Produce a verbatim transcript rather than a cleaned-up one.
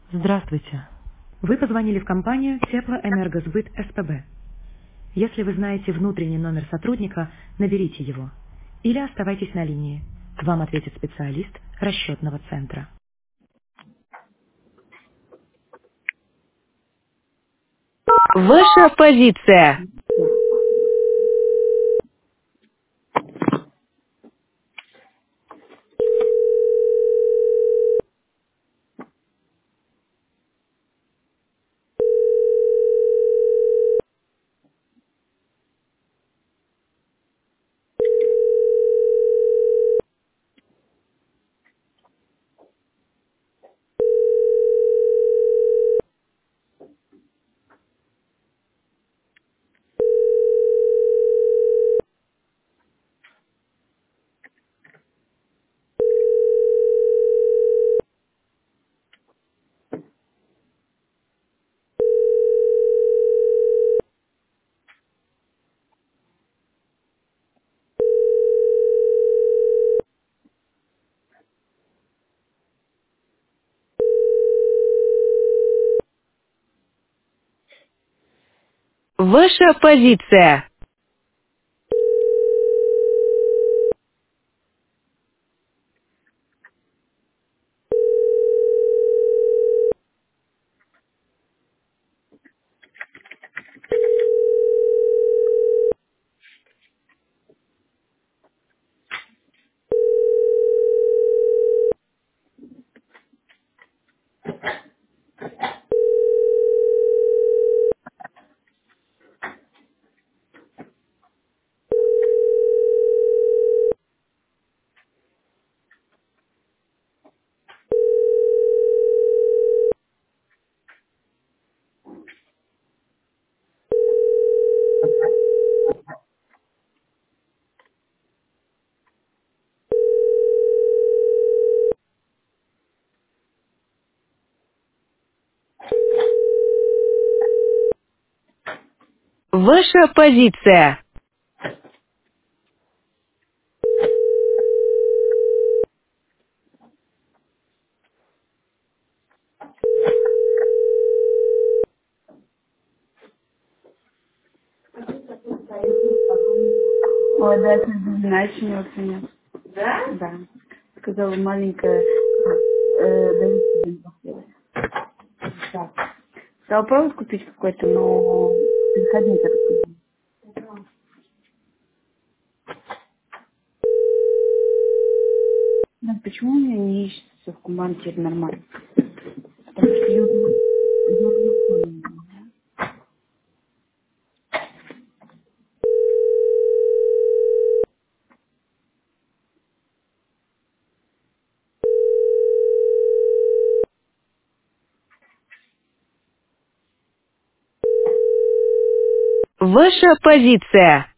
Здравствуйте. Вы позвонили в компанию Теплоэнергосбыт СПБ. Если вы знаете внутренний номер сотрудника, наберите его. Или оставайтесь на линии. Вам ответит специалист расчетного центра. Ваша позиция. Ваша позиция. Ваша позиция. Ой, да, это иначе не оценил. Да? Да. Сказала маленькая, э, Давид тебе. Так. Стал провод купить какой-то, но переходник такой. Ну, почему у меня не ищется в Куманте нормально? Потому что я, я люблю. Ваша позиция.